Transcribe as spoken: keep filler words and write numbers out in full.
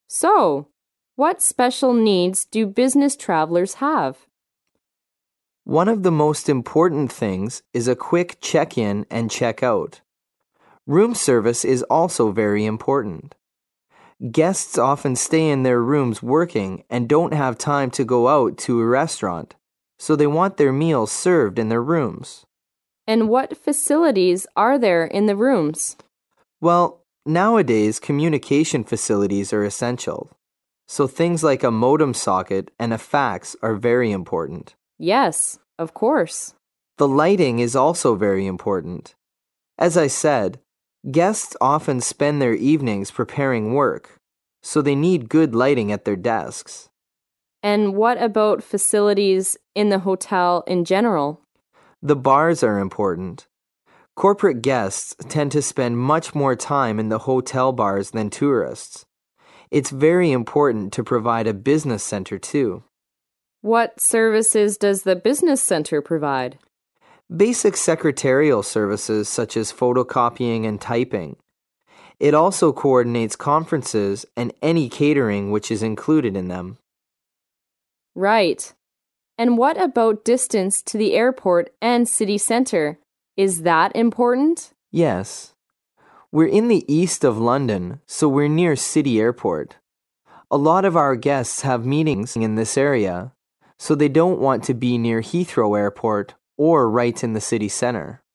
So, what special needs do business travelers have? One of the most important things is a quick check-in and check-out. Room service is also very important. Guests often stay in their rooms working and don't have time to go out to a restaurant, so they want their meals served in their rooms. And what facilities are there in the rooms? Well, nowadays communication facilities are essential, so things like a modem socket and a fax are very important. Yes, of course. The lighting is also very important. As I said, guests often spend their evenings preparing work, so they need good lighting at their desks. And what about facilities in the hotel in general? The bars are important. Corporate guests tend to spend much more time in the hotel bars than tourists. It's very important to provide a business center too. What services does the business center provide? Basic secretarial services such as photocopying and typing. It also coordinates conferences and any catering which is included in them. Right. And what about distance to the airport and city center? Is that important? Yes. We're in the east of London, so we're near City Airport. A lot of our guests have meetings in this area, so they don't want to be near Heathrow Airport or right in the city center.